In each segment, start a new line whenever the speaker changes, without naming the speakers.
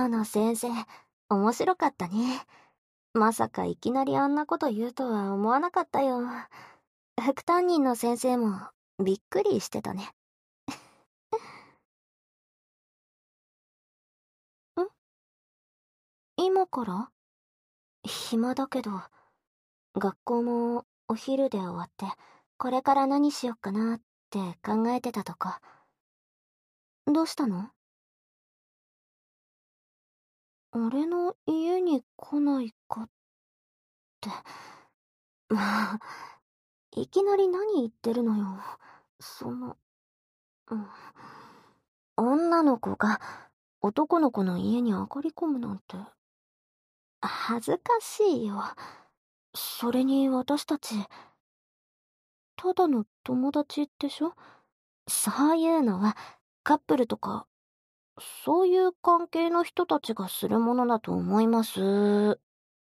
今日の先生、面白かったね。まさかいきなりあんなこと言うとは思わなかったよ。副担任の先生もびっくりしてたね。ん今から？暇だけど、学校もお昼で終わって、これから何しよっかなって考えてたとこ。どうしたの？俺の家に来ないかって。まあ、いきなり何言ってるのよ。うん、女の子が男の子の家に上がり込むなんて、恥ずかしいよ。それに私たち、ただの友達でしょ？そういうのはカップルとか、そういう関係の人たちがするものだと思います。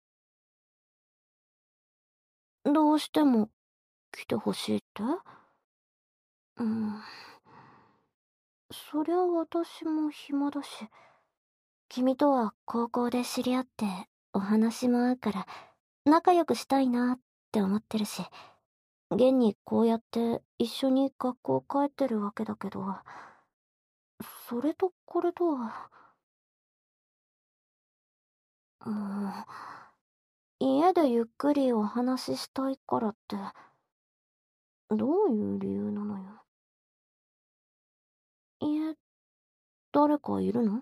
どうしても来てほしいって？うん。そりゃ私も暇だし、君とは高校で知り合ってお話も合うから仲良くしたいなって思ってるし、現にこうやって一緒に学校帰ってるわけだけど、それとこれとは、もう、家でゆっくりお話ししたいからって、どういう理由なのよ。家、誰かいるの？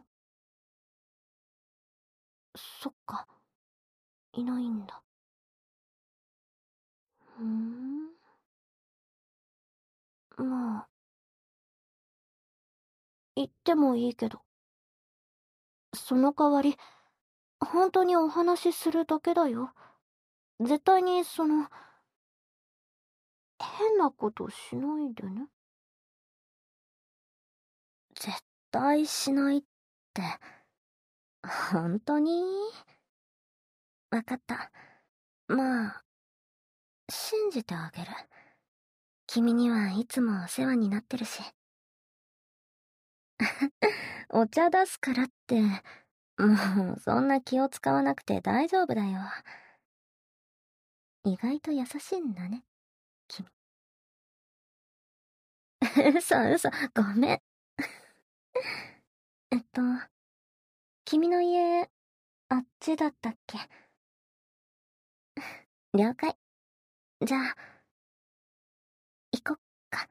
そっか、いないんだ。ふーん。まあ、言ってもいいけど、その代わり、本当にお話しするだけだよ。絶対に変なことしないでね。絶対しないって、本当に？わかった。まあ、信じてあげる。君にはいつもお世話になってるし。お茶出すからって、もうそんな気を使わなくて大丈夫だよ。意外と優しいんだね、君。嘘嘘、ごめん。えっと、君の家、あっちだったっけ？了解。じゃあ、行こっか。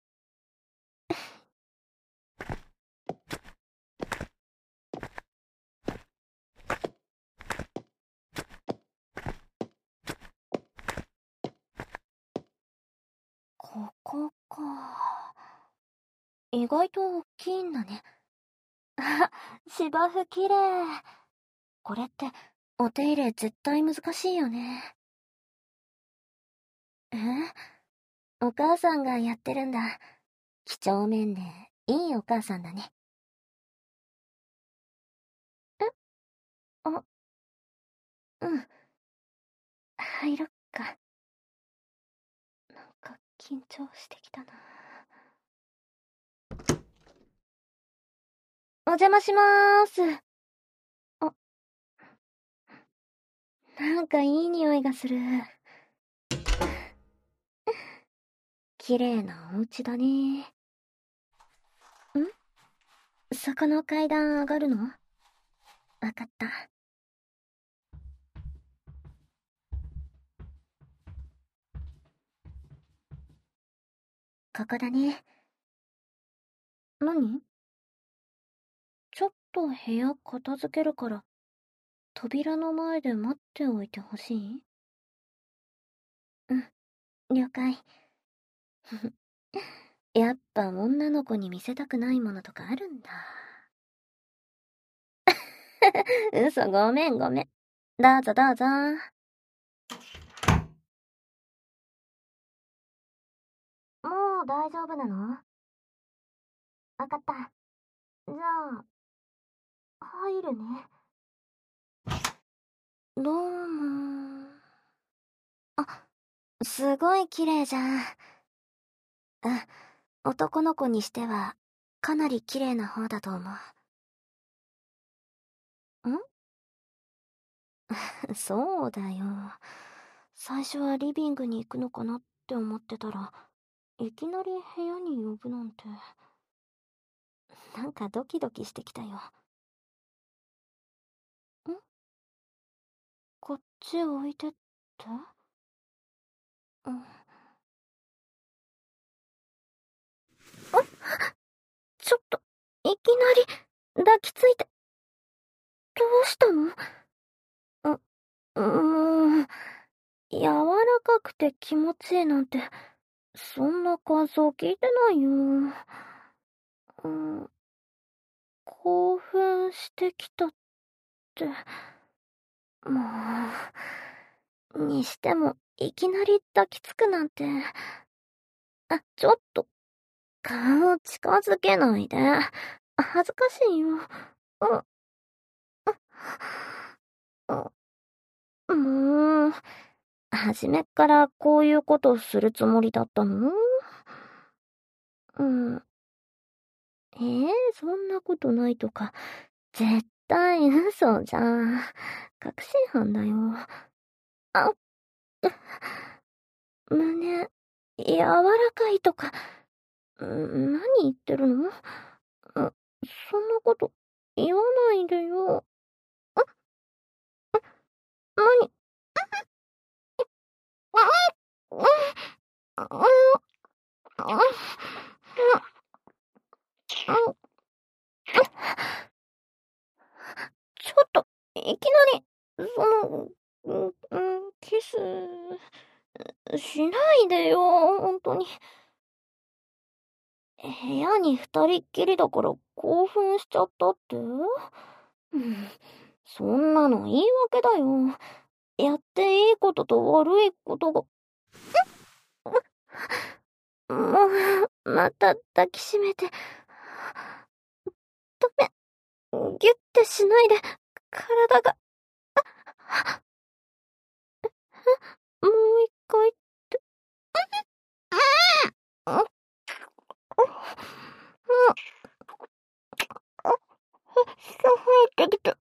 ここか。意外と大きいんだね。あ、芝生きれい。これって、お手入れ絶対難しいよね。え？お母さんがやってるんだ。几帳面で、いいお母さんだね。え？あ、うん。入ろっか。なんか緊張してきたな。お邪魔しまーす。あ、なんかいい匂いがする。綺麗なお家だね。そこの階段上がるの？わかった。ここだね。何？ちょっと部屋片付けるから、扉の前で待っておいてほしい？うん、了解。やっぱ女の子に見せたくないものとかあるんだ。嘘、ごめんごめん。どうぞどうぞ。もう大丈夫なの？わかった。じゃあ、入るね。どうも。あ、すごい綺麗じゃん。男の子にしては、かなり綺麗な方だと思う。 そうだよ。最初はリビングに行くのかなって思ってたら、いきなり部屋に呼ぶなんて、なんかドキドキしてきたよ。こっち置いてって。うん。ちょっと、いきなり、抱きついて、どうしたの？もう、柔らかくて気持ちいいなんて、そんな感想聞いてないよ。うん、興奮してきたって、もにしても、いきなり抱きつくなんて、ちょっと、顔近づけないで。恥ずかしいよ。もう、初めっからこういうことをするつもりだったの？うん。そんなことないとか、絶対嘘じゃん。確信犯だよ。あ、胸、柔らかいとか、何言ってるの？そんなこと言わないでよ。何？ちょっと、いきなり、キス、しないでよ、本当に。部屋に二人っきりだから興奮しちゃったって？そんなの言い訳だよ。やっていいことと悪いことが。もう、また抱きしめて。ダメ。ギュッてしないで。体が。もう一回って。あ、下入ってきて。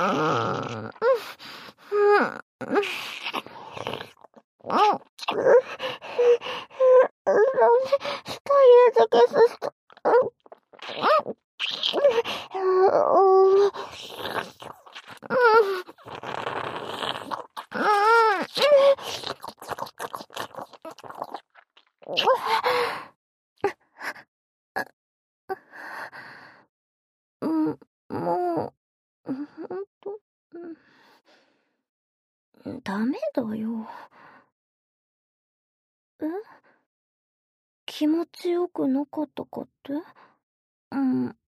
下入れたけさせた。もう、ほんと、ダメだよ。え？気持ちよくなかったかって？そんな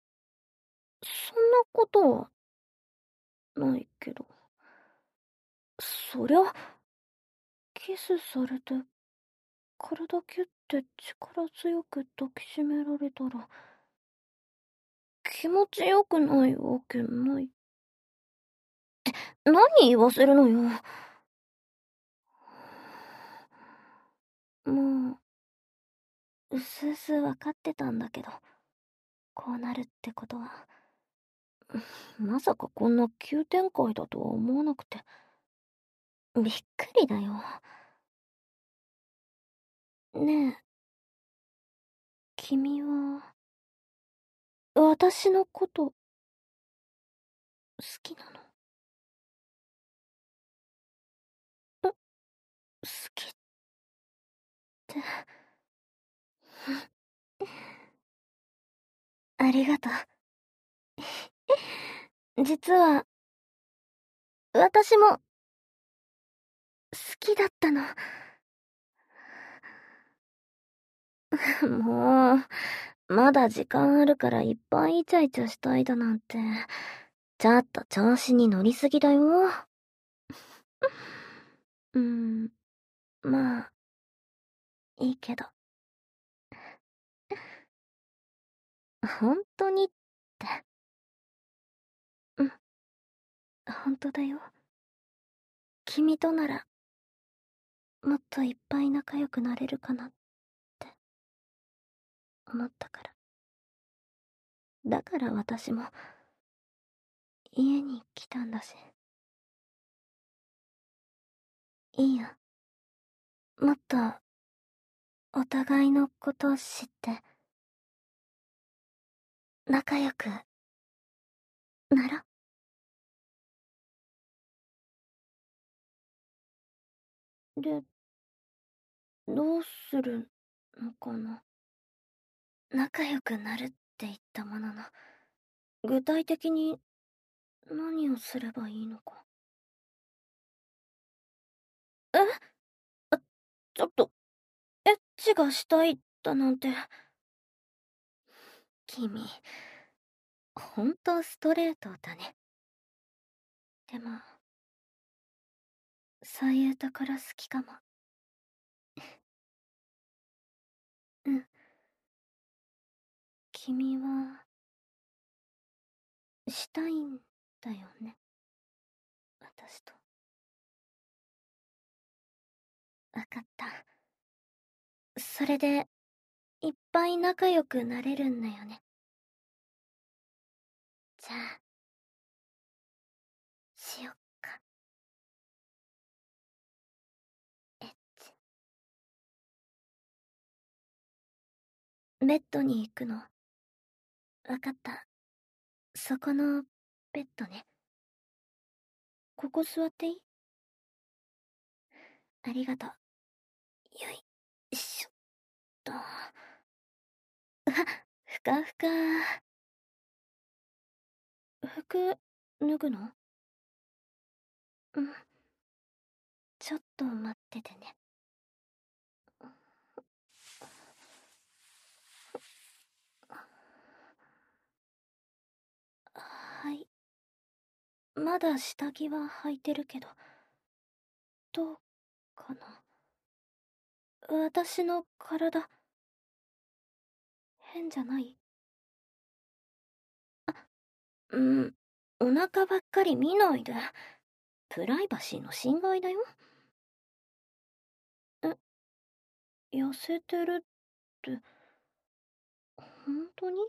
ことはないけど。そりゃ、キスされて、体キュッて力強く抱きしめられたら、気持ちよくないわけない。何言わせるのよ。もう、うすうすわかってたんだけど、こうなるってことは。まさかこんな急展開だとは思わなくて。びっくりだよ。ねえ、君は、私のこと好きなの？好きって。ありがとう。実は、私も、好きだったの。もう、まだ時間あるからいっぱいイチャイチャしたいだなんて、ちょっと調子に乗りすぎだよ。まあ、いいけど。本当にって。うん、本当だよ。君となら、もっといっぱい仲良くなれるかなって思ったから。だから私も、 家に来たんだし。いいよ。もっと、お互いのことを知って、仲良く、なろ。で、どうするのかな。仲良くなるって言ったものの、具体的に何をすればいいのか。え、あ、ちょっと、エッチがしたいだなんて。君、ほんとストレートだね。でも、そういうところ好きかも。うん。君は、したいんだよね。私と。わかった。それで、いっぱい仲良くなれるんだよね。じゃあ、しよっか。エッチ。ベッドに行くの。わかった。そこの、ベッドね。ここ座っていい？ありがとう。よいしょっと。うわ、ふかふか。服、脱ぐの？うん。ちょっと待っててね。はい。まだ下着は履いてるけど、どうかな。私の体、変じゃない？うん、お腹ばっかり見ないで。プライバシーの侵害だよ。え、痩せてるって、本当に？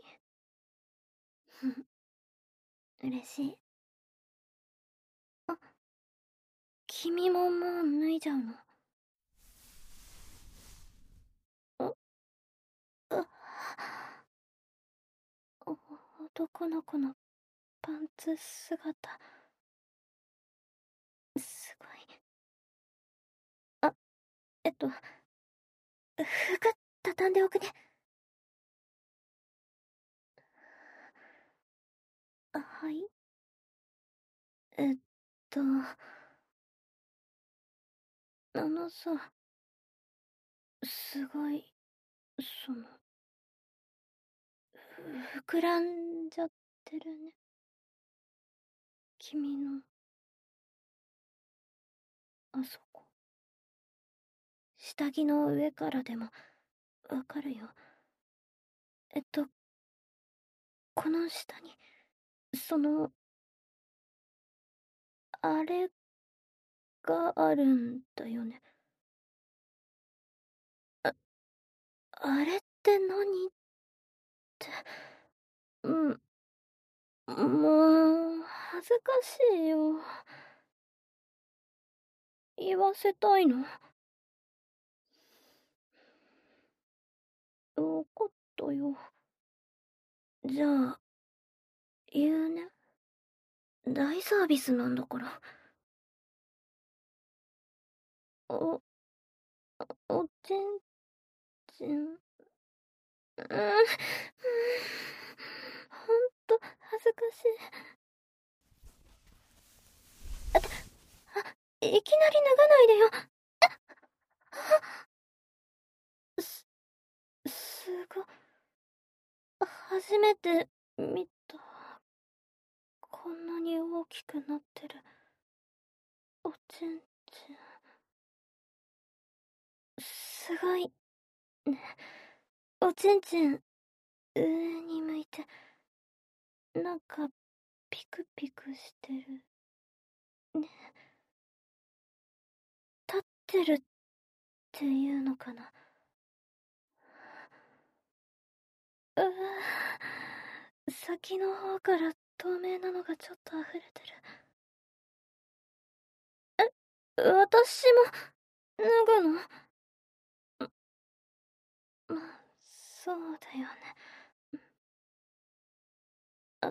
嬉しい。あ、君ももう脱いじゃうの？あ、あ、男の子のパンツ姿、すごい。あ、服畳んでおくね。あ、はい。えっと、あのさ、すごい、その、膨らんじゃってるね。君の、あそこ。下着の上からでも、わかるよ。えっと、この下に、その、あれがあるんだよね。あ、あれって何って、うん、もう、恥ずかしいよ。言わせたいの？わかったよ。じゃあ、言うね。大サービスなんだから。お、おちんちん。ほんと、恥ずかしい。いきなり脱がないでよ。す、すご、初めて見た。こんなに大きくなってる。おちんちん。すごい、ね。おちんちん、上に向いて、なんか、ピクピクしてる。ね。立ってるっていうのかな。うわ、先の方から透明なのがちょっと溢れてる。私も、脱ぐの？まあ、そうだよね。あ、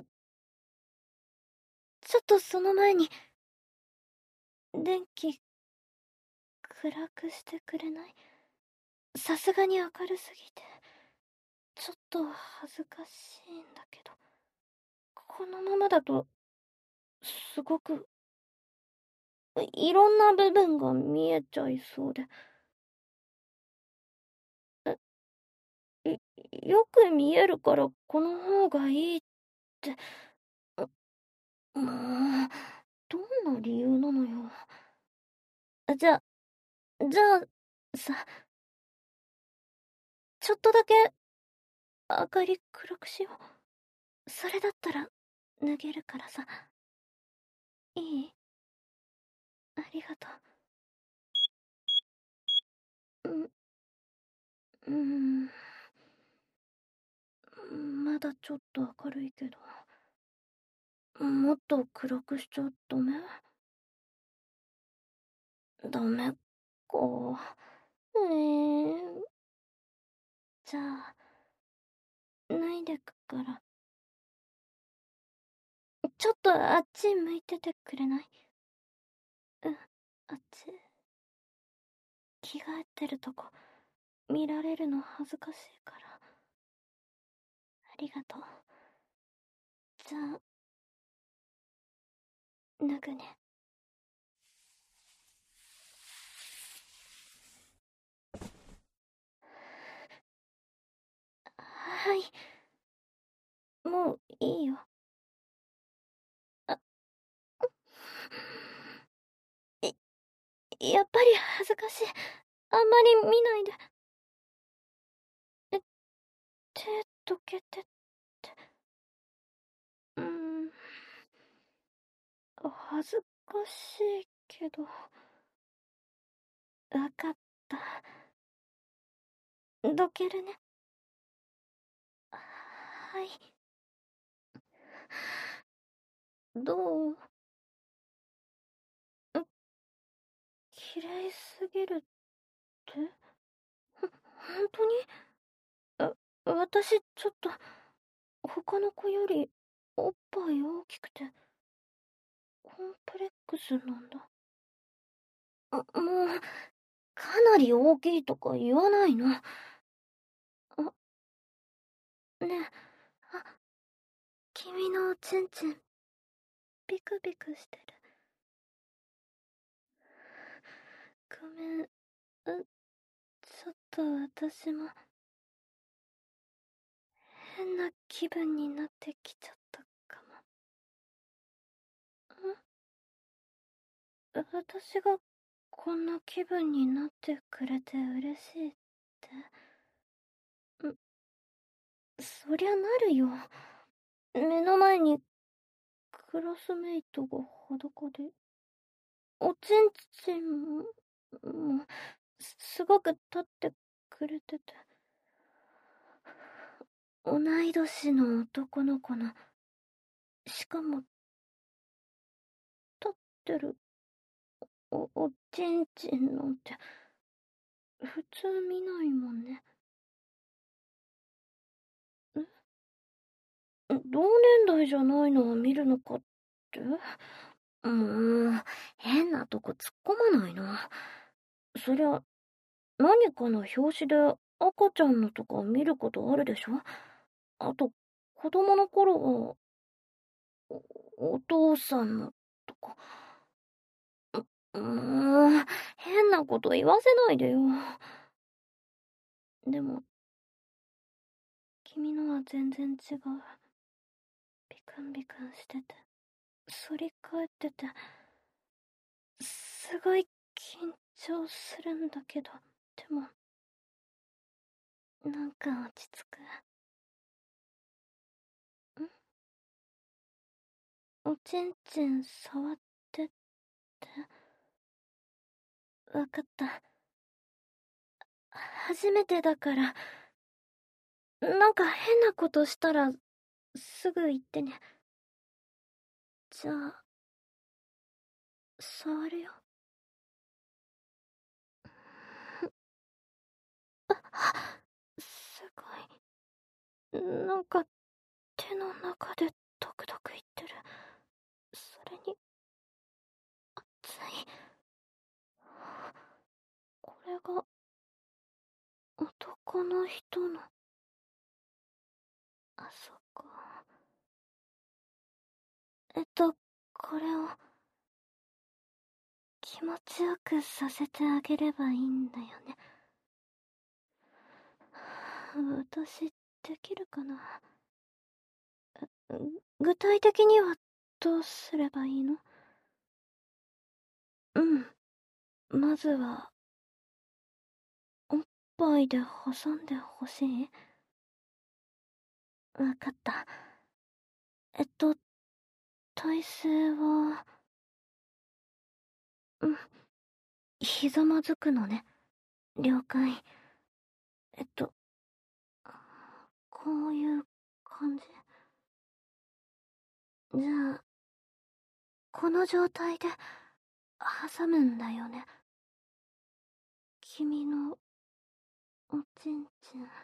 ちょっとその前に、電気、暗くしてくれない？さすがに明るすぎて、ちょっと恥ずかしいんだけど。このままだと、すごく、いろんな部分が見えちゃいそうで。よく見えるからこの方がいいって。もう、どんな理由なのよ。じゃあさ、ちょっとだけ明かり暗くしよう。それだったら脱げるからさ。いい？ありがとう。まだちょっと明るいけど。もっと暗くしちゃダメ？ダメか。じゃあ、脱いでくから。ちょっとあっち向いててくれない？うん、あっち。着替えてるとこ、見られるの恥ずかしいから。ありがとう。じゃあ、脱ぐね。はい。もういいよ。あ、やっぱり恥ずかしい。あんまり見ないで。え、手どけてって。うーん、恥ずかしいけど。わかった。どけるね。はい。どう？綺麗すぎるって？ほ、本当に？私ちょっと、他の子よりおっぱい大きくて、コンプレックスなんだ。もう、かなり大きいとか言わないの。ねえ、君のおちんちん、ビクビクしてる。ごめん、ちょっと私も、変な気分になってきちゃったかも。私がこんな気分になってくれて嬉しいって？そりゃなるよ。目の前にクラスメイトが裸で、おちんちんもすごく立ってくれてて、同い年の男の子の、しかも立ってるおちんちんなんて普通見ないもんね。同年代じゃないのを見るのかって？もう、変なとこ突っ込まないの。そりゃ、何かの表紙で赤ちゃんのとか見ることあるでしょ？あと、子供の頃は、お父さんのとか。もう、変なこと言わせないでよ。でも、君のは全然違う。ビクンビクンしてて、反り返ってて、すごい緊張するんだけど、でも、なんか落ち着く。おちんちん触ってって。わかった。初めてだから、なんか変なことしたら、すぐ言ってね。 じゃあ、触るよ。すごい。なんか、手の中でドクドクいってる。それに、熱い。これが、男の人の、あそこ。これを、気持ちよくさせてあげればいいんだよね。私、できるかな。具体的には、どうすればいいの？うん。まずは、おっぱいで挟んでほしい？わかった。体勢は、うん、ひざまずくのね。了解。こういう感じ？じゃあ、この状態で挟むんだよね。君のおちんちん。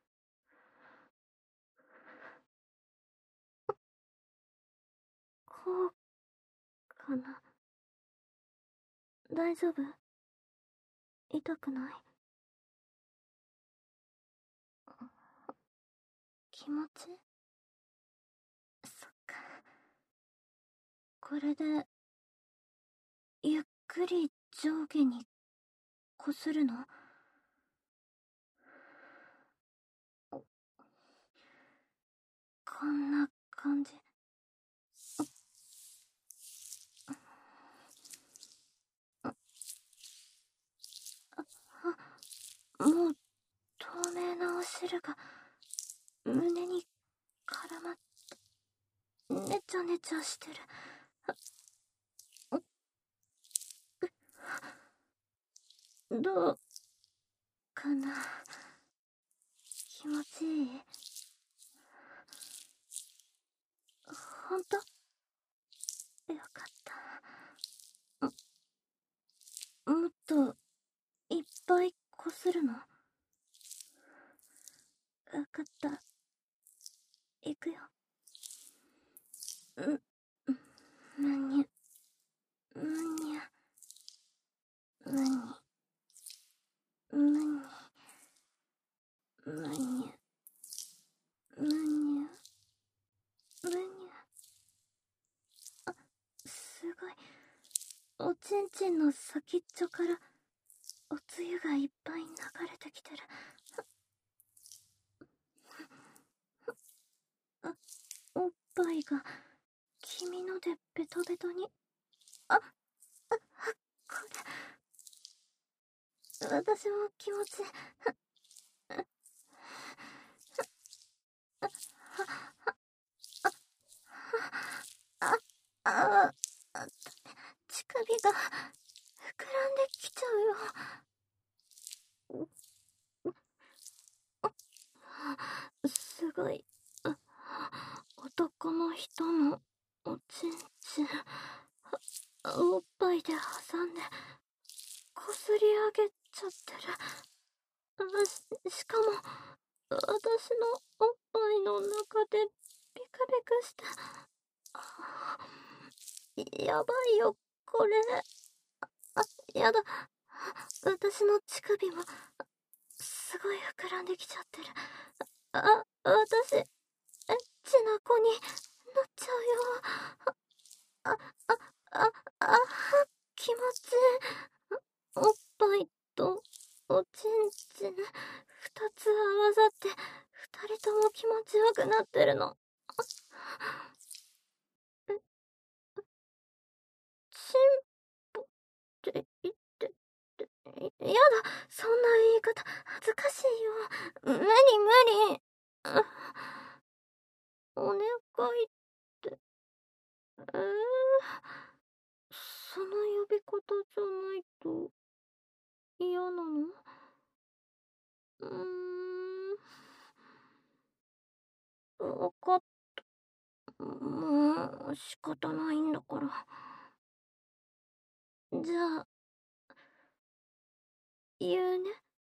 こうかな。大丈夫？痛くない？気持ち？そっか。これで、ゆっくり上下にこするの？こんな感じ？もう透明なお汁が胸に絡まってねちゃねちゃしてる。どうかな？気持ちいい？ほんと？よかった。もっといっぱいこするの？わかった。いくよ。むにゅ、むにゅ、むに、むに、むにゅ、むにゅ、むにゅ。すごい。おちんちんの先っちょからおつゆがいっぱい流れてきてる。おっぱいが君のでベトベトに。あ、これ、私も気持ち。あ、あ、乳首が膨らんできちゃうよ。すごい。男の人のおちんちん、おっぱいで挟んで、こすり上げちゃってる。しかも、私のおっぱいの中でビクビクして。やばいよ、これ。やだ。私の乳首も、すごい膨らんできちゃってる。私、エッチな子になっちゃうよ。あ、あ、あ、気持ちいい。おっぱいと、おちんちん、二つ合わさって、二人とも気持ちよくなってるの。チンポって言って、やだ、そんな言い方、恥ずかしいよ。無理無理。お願いって、その呼び方じゃないと嫌なの？うわかった。もう仕方ないんろ。じゃあ、言うね。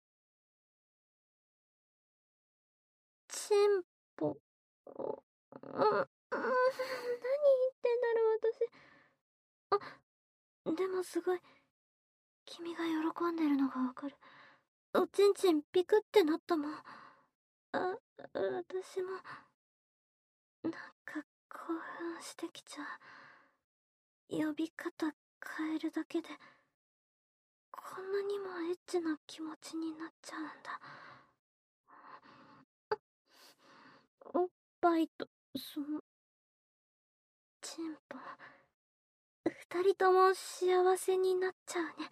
チンポ。何言ってんだろう、私。でもすごい、君が喜んでるのがわかる。おちんちんピクってなったもん。私も、なんか興奮してきちゃう。呼び方変えるだけで、こんなにもエッチな気持ちになっちゃうんだ。おっぱいと、その、チンポ。二人とも幸せになっちゃうね。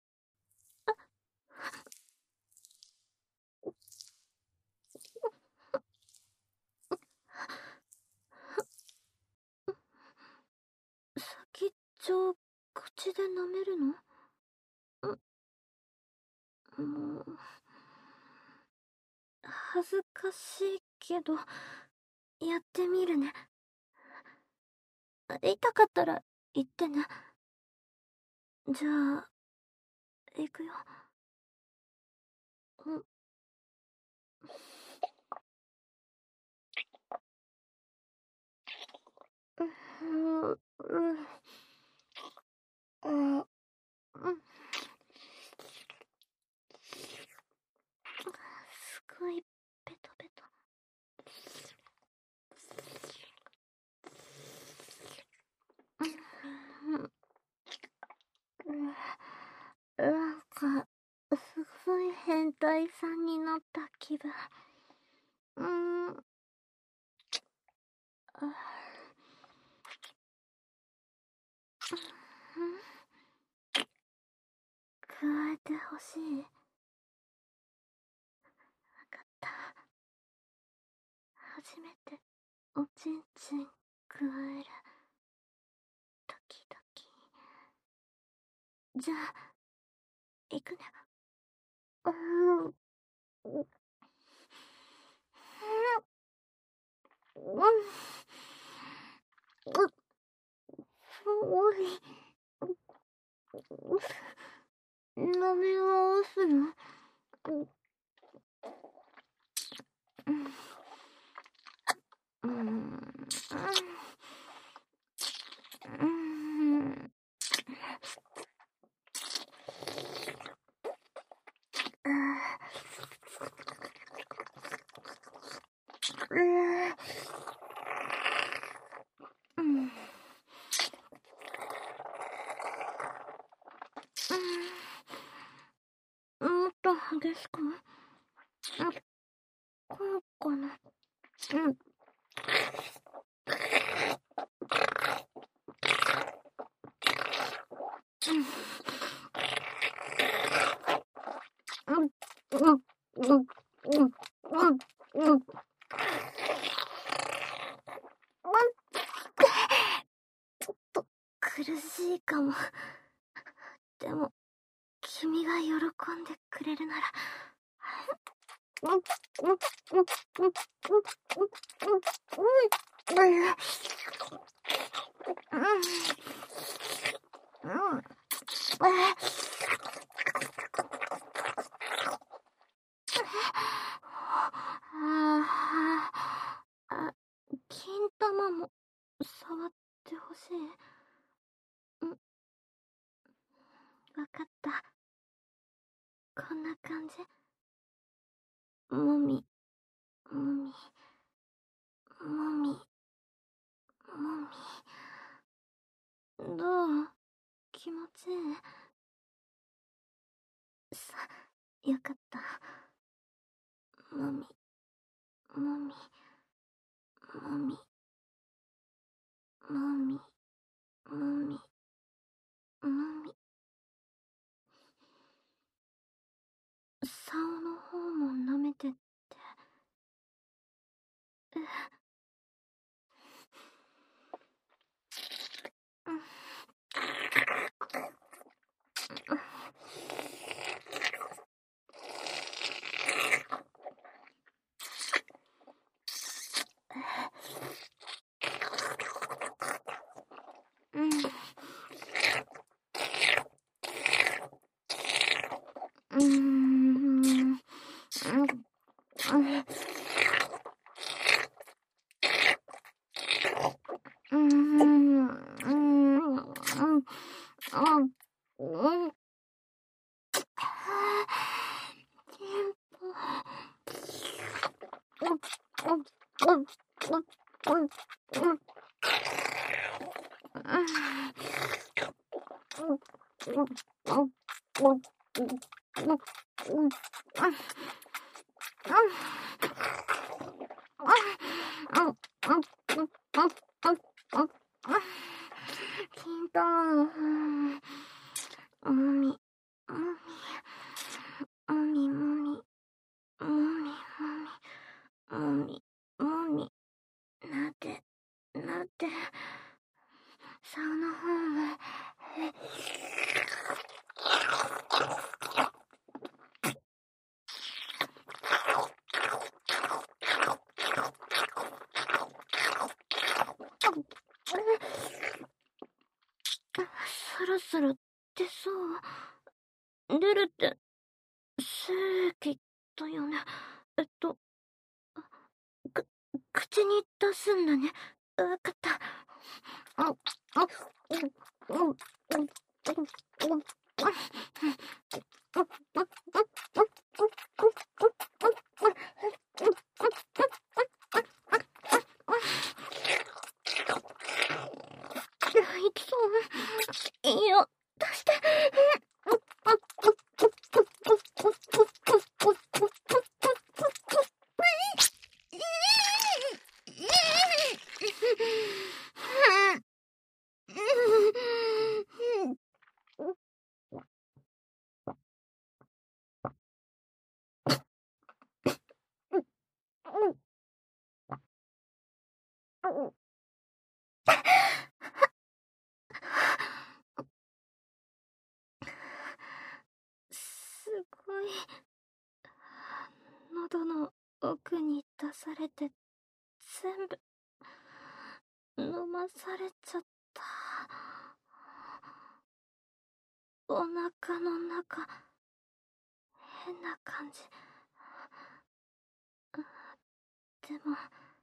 先っちょ、口で舐めるの？もう、恥ずかしいけど、やってみるね。痛かったら言ってね。じゃあ、行くよ。すごいペトペト。なんか、すごい変態さんになった気分。加えてほしい。わかった。初めておちんちん加える。ドキドキ。じゃあ、行くね。すごい。舐め直すの？もっと激しく？こうかな。ちょっと苦しいかも。でも、君が喜んでくれるなら。金玉も触ってほしい。わかった。こんな感じ。もみ、もみ、もみ、もみ。どう？気持ちいい？よかった。もみ、もみ、もみ、もみ、もみ、もみ。竿の方も舐めてって。 金太郎、もみ、もみ、もみ、もみ、もみ、もみ、なで、なで、サウナホーム。そろそろ出そう。出るって、正規だよね。口に出すんだね。わかった。いきそう。いいよ、出して。すごい、喉の奥に出されて全部飲まされちゃった。お腹の中、変な感じ。でも、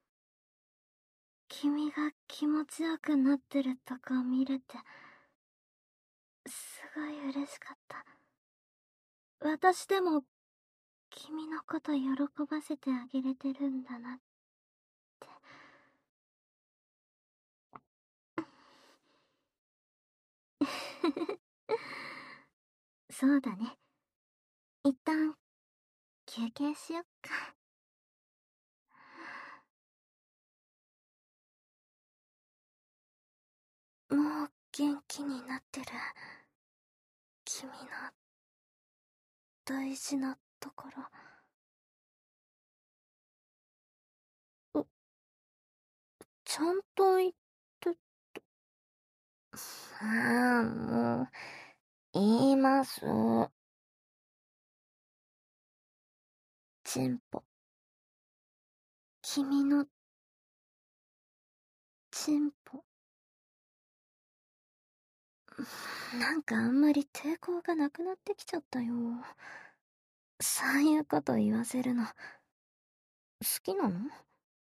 君が気持ちよくなってるとこ見れて、すごい嬉しかった。私でも、君のこと喜ばせてあげれてるんだなって。そうだね。一旦、休憩しよっか。もう元気になってる。君の大事なところ。ちゃんと言って。もう、言います。チンポ。君の、チンポ。なんかあんまり抵抗がなくなってきちゃったよ。そういうこと言わせるの、好きなの？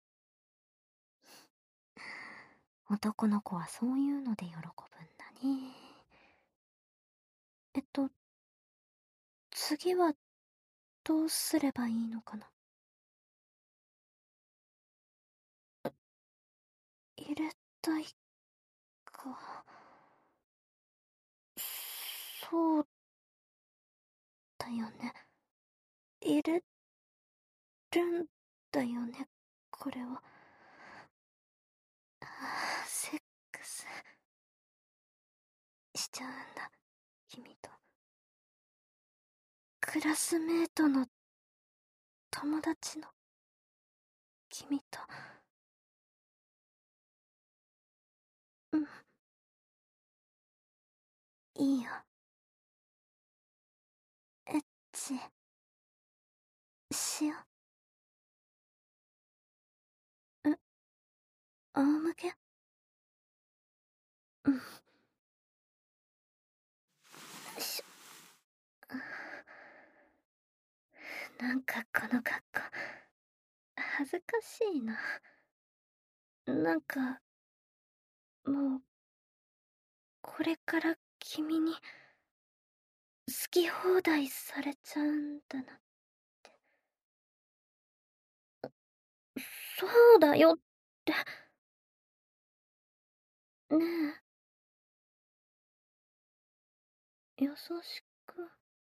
男の子はそういうので喜ぶんだね。次はどうすればいいのかな？入れたいか。そうだよね。入れるんだよね、これは。セックスしちゃうんだ、君と。クラスメートの友達の君と。うん、いいよ。エッチしよう。仰向け？うん。しなんかこの格好、恥ずかしいな。なんか、もう、これから君に、好き放題されちゃうんだなって。そうのだよって。ねえ、優しく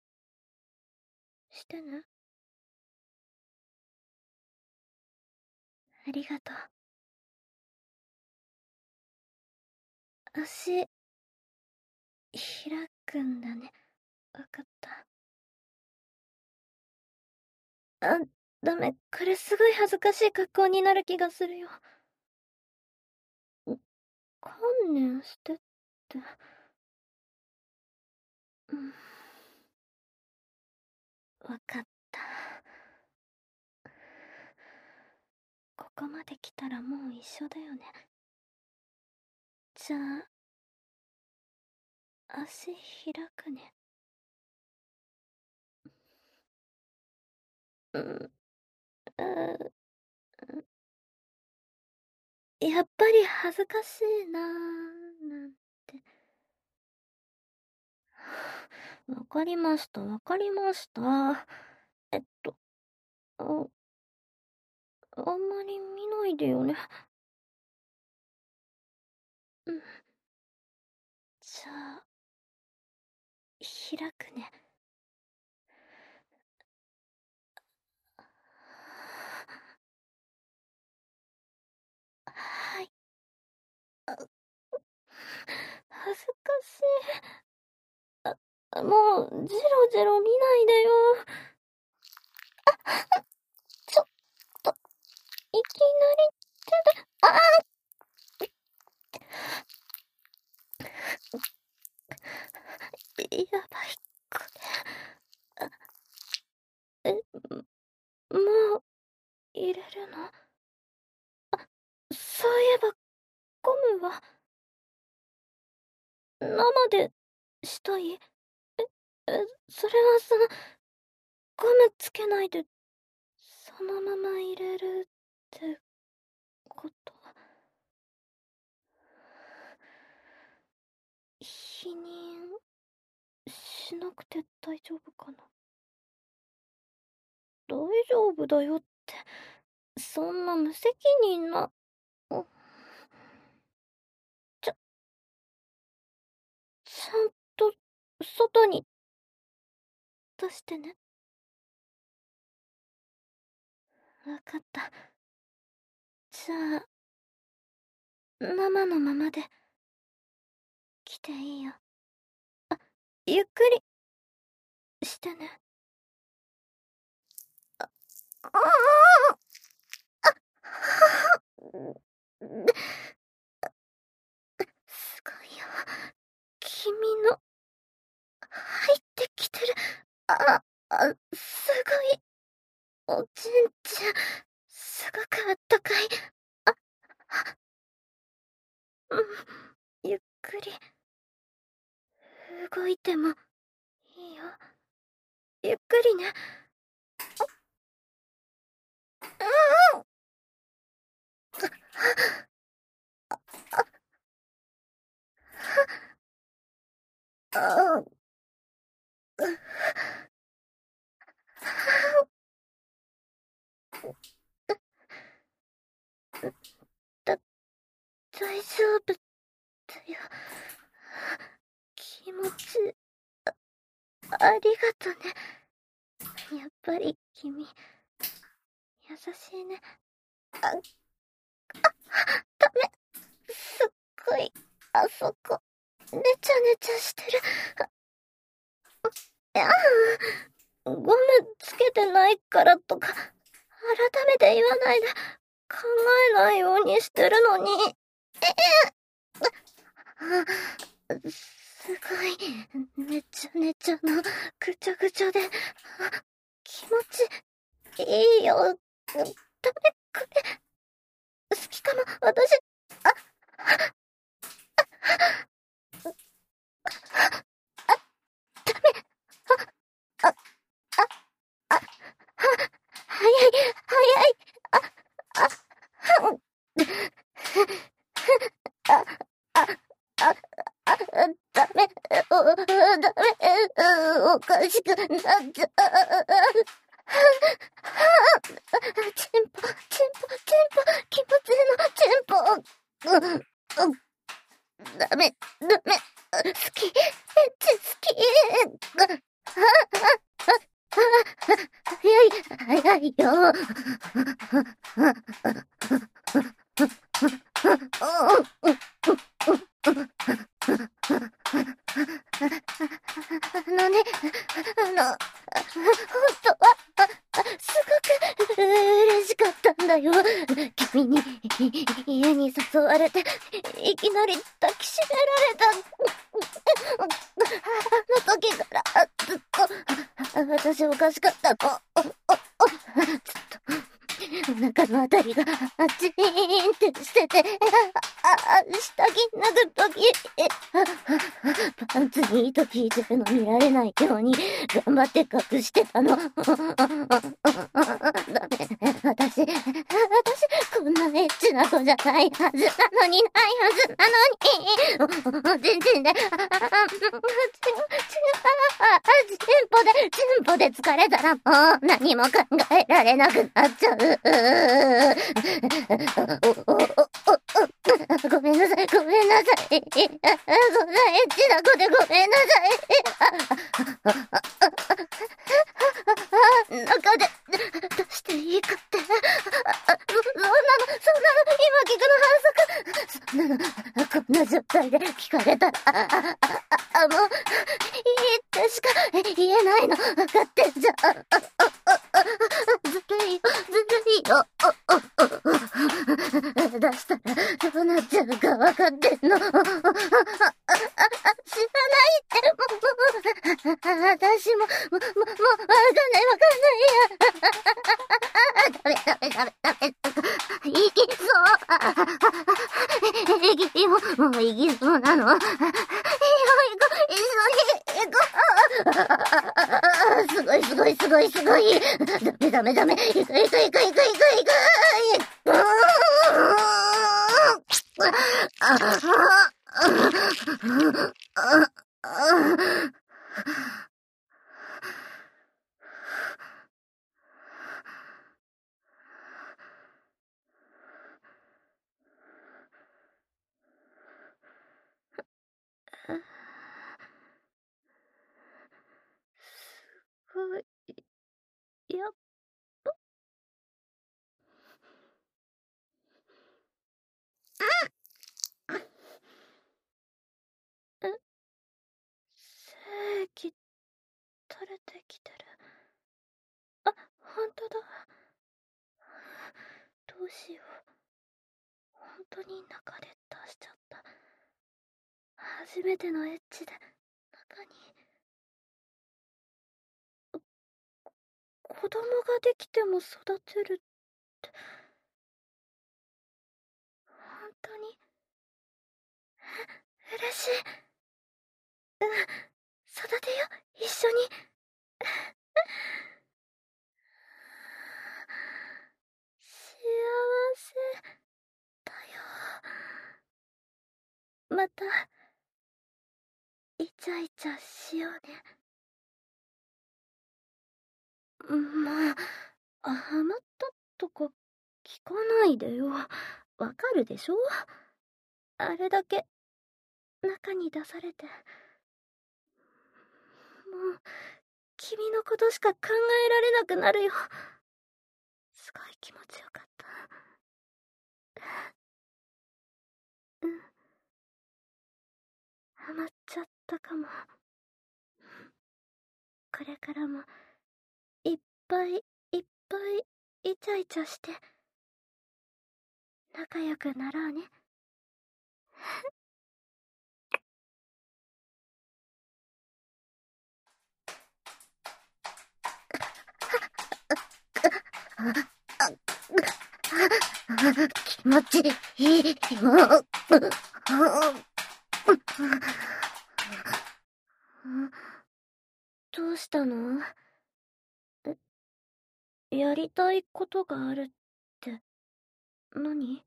してね。ありがとう。足、開くんだね。わかった。あ、ダメ。これすごい恥ずかしい格好になる気がするよ。観念してって。うん。わかった。ここまで来たらもう一緒だよね。じゃあ、足開くね。うん、うやっぱり恥ずかしいなぁ、なんて。わかりました、わかりました。えっと、あ、あんまり見ないでよね。うん。じゃあ、開くね。はい。恥ずかしい。もう、ジロジロ見ないでよ。ちょっと、いきなり手で、やばい、これ。もう、入れるの？そういえば、ゴムは、生でしたい？それはゴムつけないで、そのまま入れるってこと？否認しなくて大丈夫かな？大丈夫だよって、そんな無責任な。ちゃ、ちゃんと、外に出してね。わかった。じゃあ、生のままで、来ていいよ。ゆっくり、してね。ああ、すごいよ。君の、入ってきてる。すごい。おちんちゃん、すごくあったかい。あ、うん、ゆっくり、動いてもいいよ。ゆっくりね。うん、あ、だ、大丈夫だよ。気持ち、ありがとね。やっぱり君、優しいね。あ、ダメ。すっごい、あそこ、ねちゃねちゃしてる。いや、ゴムつけてないからとか、改めて言わないで、考えないようにしてるのに。すごい、ねちゃねちゃの、ぐちゃぐちゃで、気持ちいいよ。ダメ、これ、好きかも、私。早い、早い。あ、あ、あ、あ、ダメ、ダメ、おかしくなっちゃう。チンポ、チンポ、チンポ、気早いよ。ね、本当は、すごく嬉しかったんだよ。君に家に誘われて、いきなり抱きしめられた。あの時からずっと、私おかしかったの。ずっと、お腹のあたりが、チーンってしてて、下着脱ぐとき、パンツに糸引いてるの見られないように、頑張って隠してたの。ダメ。私、こんなエッチな子じゃないはずなのに、全然で、チンポで疲れたらもう何も考えられなくなっちゃう。ごめんなさい。そんなエッチな子でごめんなさい。中で、出していいかって。そんなの、今聞くの反則。こんな状態で聞かれたら、もう、いいってしか言えないの。分かってんじゃん。ずるいよ。出したらどうなっちゃうか分かってんの。知らないって。私も、わかんないや。ダメ。いきそう。もういきそうなの。一緒に行こう。すごい。ダメ。行く。やっ精液垂れてきてる。ほんとだ。どうしよう。ほんとに中で出しちゃった。初めてのエッチで中に子供ができても育てるって本当に嬉しい。育てよ、一緒に。幸せだよ。またイチャイチャしようね。まあ、ハマったとか聞かないでよ。わかるでしょ？あれだけ中に出されて。もう君のことしか考えられなくなるよ。すごい気持ちよかった。ハマっちゃったかも。これからもいっぱいイチャイチャして仲良くなろうね。気持ちいいよ。どうしたの？やりたいことがあるって何？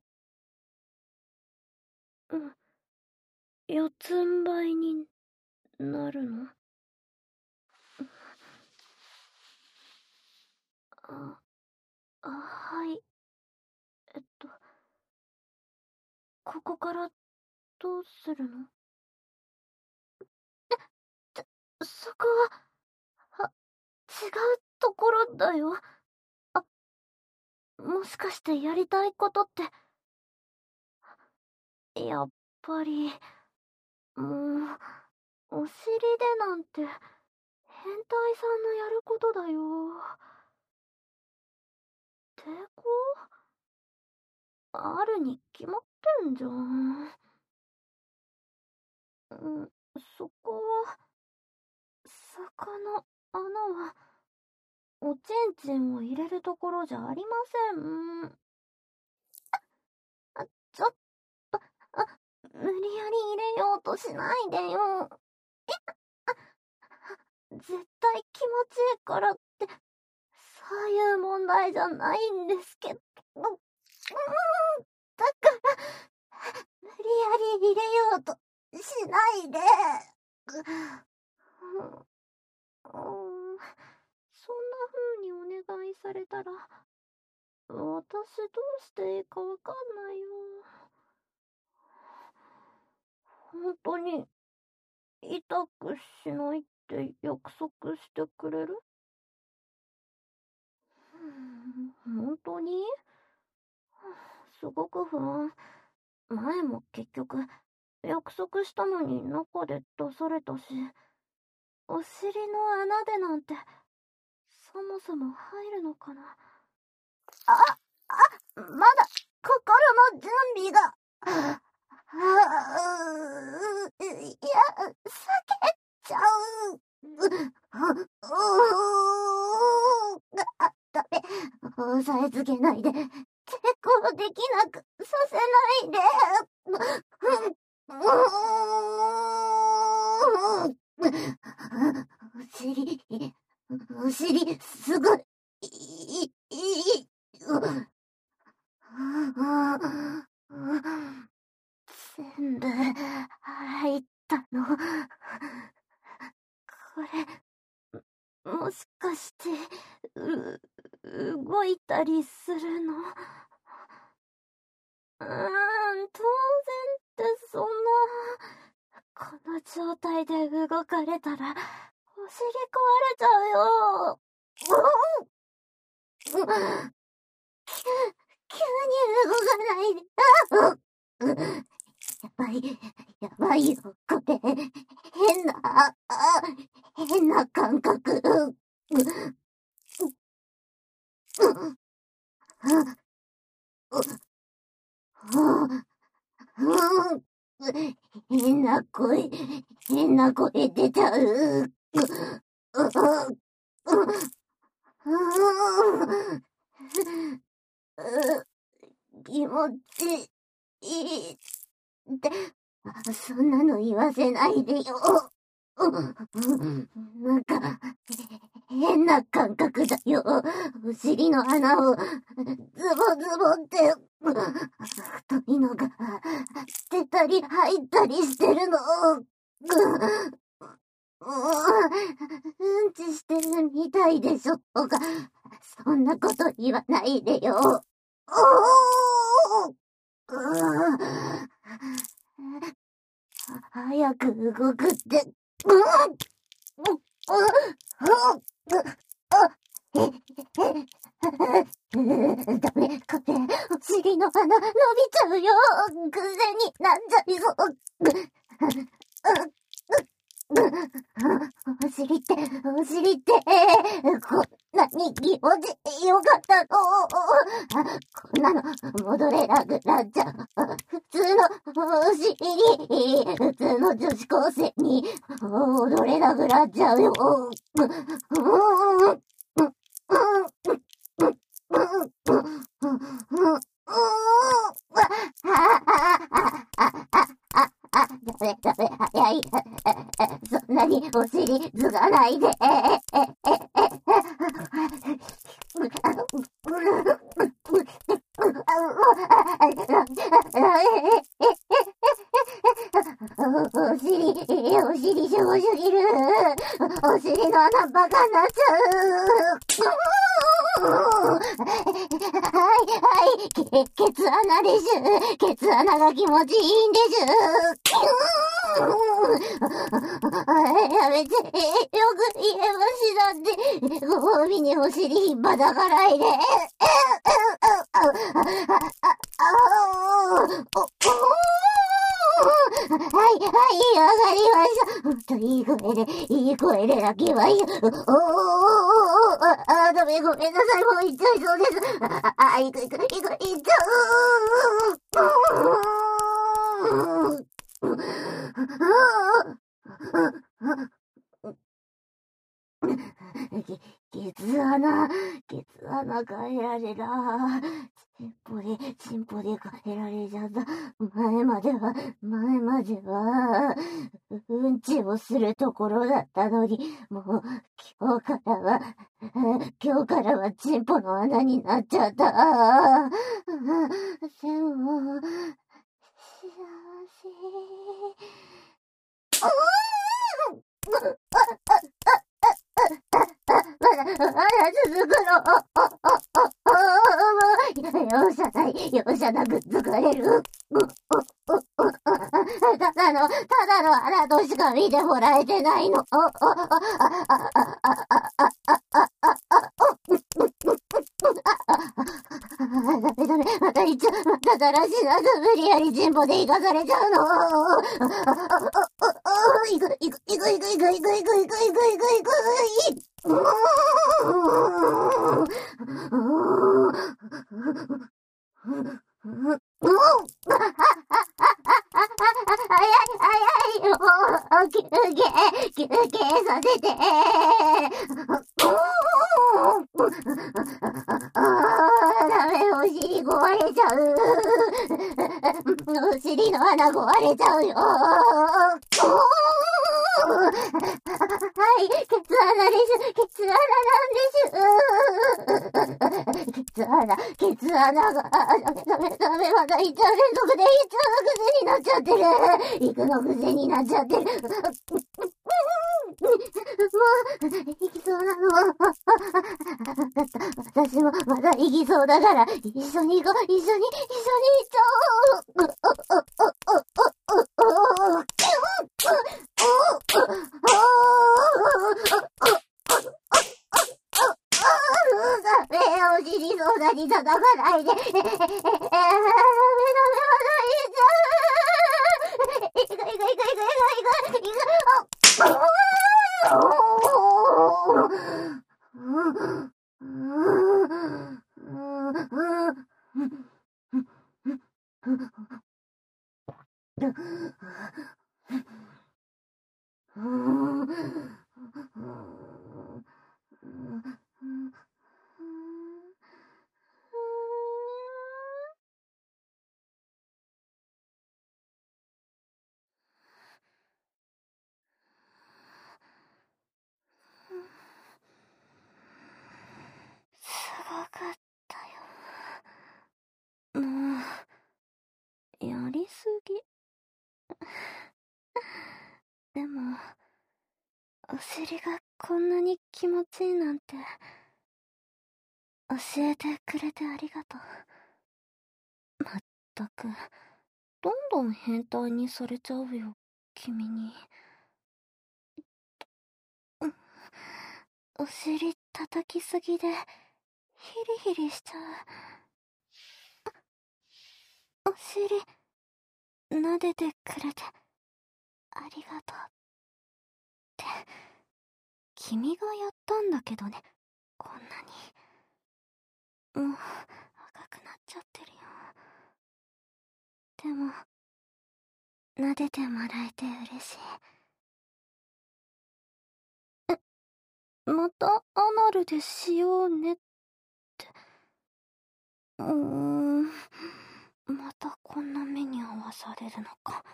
四つん這いになるの？はい。ここからどうするの？そこは、違うところだよ。もしかしてやりたいことって、やっぱり、もう、お尻でなんて、変態さんのやることだよ。抵抗あるに決まってんじゃん。そこは、坂の穴は、おちんちんを入れるところじゃありません。ちょっと、無理やり入れようとしないでよ。絶対気持ちいいからって、そういう問題じゃないんですけど。だから、無理やり入れようとしないで。そんな風にお願いされたら、私どうしていいかわかんないよ。本当に、痛くしないって約束してくれる？本当に？すごく不安。前も結局、約束したのに中で出されたし、お尻の穴でなんて、そもそも入るのかな。まだ、心の準備が。いや、避けちゃう。ダメ。押さえつけないで。抵抗できなくさせないで。お尻、すごい。全部入ったの。これ、もしかして、動いたりするの？当然ってそんな、この状態で動かれたら、お尻壊れちゃうよ。急に動かないで。やばいよ、これ。変な感覚。変な声出ちゃう。気持ちいいって、そんなの言わせないでよ。なんか、変な感覚だよ。お尻の穴を、ズボズボって、太いのが、出たり入ったりしてるの。うんちしてるみたいでしょとか、そんなこと言わないでよ。早く動くって。ダメ、これ、お尻の穴伸びちゃうよ。偶然になっちゃいそう。お尻って、こんなに気持ちよかったの。こんなの、戻れなくなっちゃう。普通のお尻、普通の女子高生に、戻れなくなっちゃうよ。ダメ、早い。そんなにお尻ずがないで。お尻しょぼすぎる。お尻の穴バカになっちゃう。はい、ケツ穴でしゅ。ケツ穴が気持ちいいんでしゅ。 やめて、よく言えましだって、ご褒美にお尻ひっぱたかないで。はい、はい、わかりました。ほんといい声で泣きましょう。ダメ、ごめんなさい、もう行っちゃいそうです。行く、行っちゃう。ケツ穴変えられた。チンポで変えられちゃった。前までは、うんちをするところだったのに、もう、今日からはチンポの穴になっちゃった。でも、幸せ。まだ続くの。容赦なく疲れる。ただの穴としか見てもらえてないの。ダメ、また行っちゃう。まただらしなく無理やりチンポで行かされちゃうの。行く。休憩させて。ダメ、お尻壊れちゃう。お尻の穴壊れちゃうよ。はい、ケツ穴です。ケツ穴なんです。ケツ穴が、ダメ、また行っちゃう。連続で行っちゃう癖になっちゃってる。行くの癖になっちゃってる。もう、行きそうなの。私もまだ行きそうだから、一緒に行こう。一緒に行っちゃおう。お尻そうだに叩かないで。ダメ、まだ行っちゃう。行く。すごかったよ。もう、やりすぎ。でも、お尻がこんなに気持ちいいなんて、教えてくれてありがとう。まったく、どんどん変態にされちゃうよ、君に。お尻叩きすぎで、ヒリヒリしちゃう。お尻、撫でてくれて、ありがとう。って、君がやったんだけどね、こんなに。もう、赤くなっちゃってるよ。でも、撫でてもらえて嬉しい。またアナルでしようねって。またこんな目に遭わされるのか。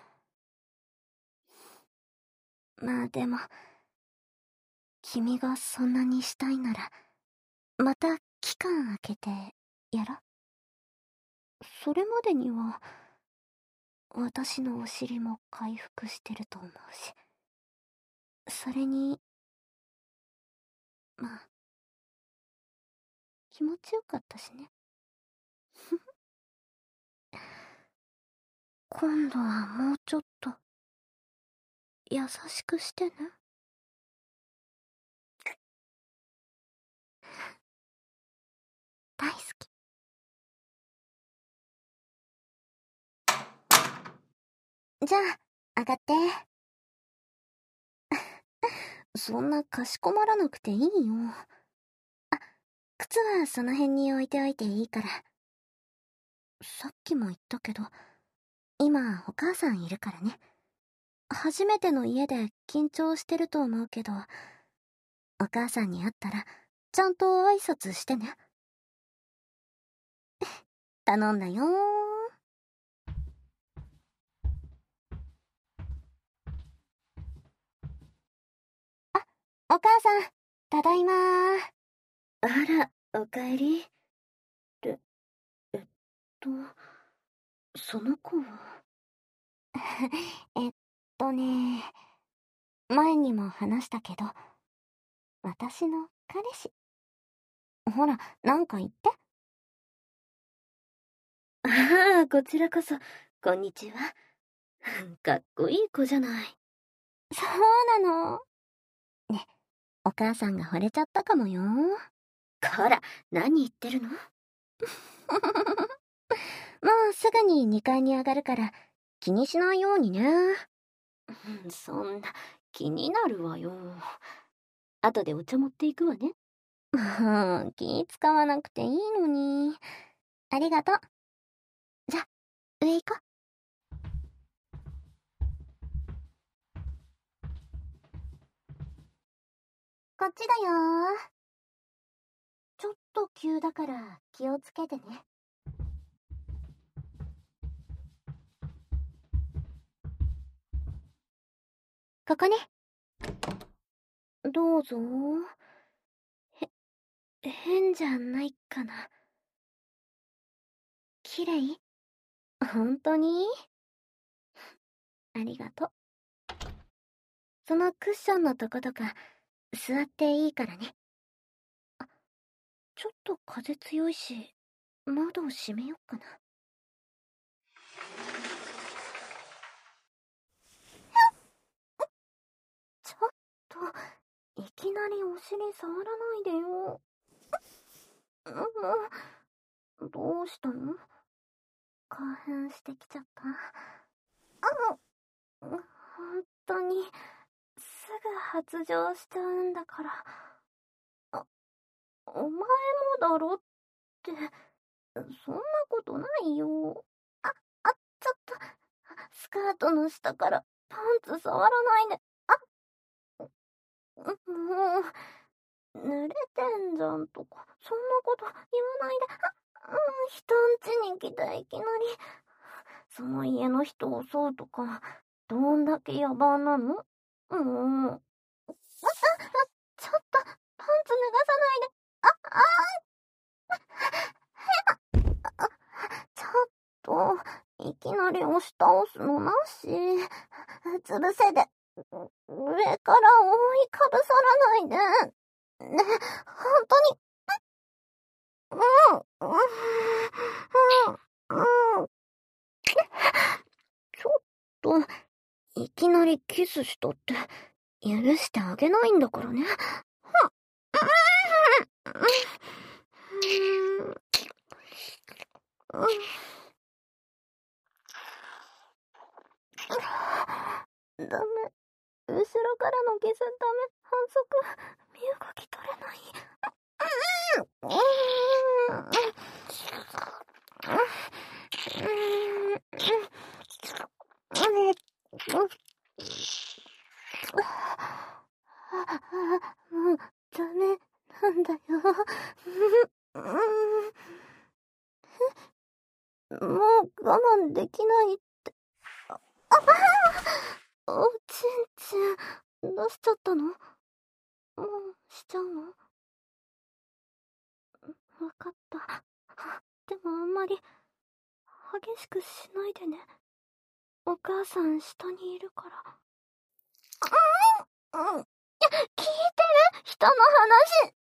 まあでも、君がそんなにしたいなら、また期間空けてやろ。それまでには、私のお尻も回復してると思うし。それに、まあ、気持ちよかったしね。今度はもうちょっと優しくしてね。大好き。じゃあ、上がって。そんなかしこまらなくていいよ。靴はその辺に置いておいていいから。さっきも言ったけど、今お母さんいるからね。初めての家で緊張してると思うけど、お母さんに会ったら、ちゃんと挨拶してね。頼んだよー。お母さん、ただいまー。あら、おかえり。で、えっと、その子は。えっね、前にも話したけど、私の彼氏。ほら、なんか言って。ああ、こちらこそ、こんにちは。かっこいい子じゃない。そうなの。ね、お母さんが惚れちゃったかもよ。こら、何言ってるの？もうすぐに2階に上がるから気にしないようにね。そんな、気になるわよ。後でお茶持っていくわね。気使わなくていいのに。ありがとう。じゃ、上行こう。こっちだよー。ちょっと急だから気をつけてね。ここね。どうぞ。変じゃないかな。綺麗？本当に？ありがとう。そのクッションのとことか、座っていいからね。ちょっと風強いし、窓を閉めよっかな。ちょっと、いきなりお尻触らないでよ。どうしたの？興奮してきちゃった。本当に、すぐ発情しちゃうんだから。お前もだろって、そんなことないよ。ちょっと、スカートの下からパンツ触らないで。もう、濡れてんじゃんとか、そんなこと言わないで。人ん家に来ていきなり、その家の人を襲うとか、どんだけ野蛮なの？もう。ちょっと、パンツ脱がさないで。ちょっと、いきなり押し倒すのなし。つぶせで、上から覆いかぶさらないで。ね、本当に。ちょっと、いきなりキスしたって、許してあげないんだからね。ダメ。後ろからのキスダメ。反則。身動き取れない。もうダメなんだよ。もう我慢できないって。おちんちん、どうしちゃったの？もうしちゃうの？わかった。でもあんまり激しくしないでね。お母さん下にいるから。聞いてる？人の話。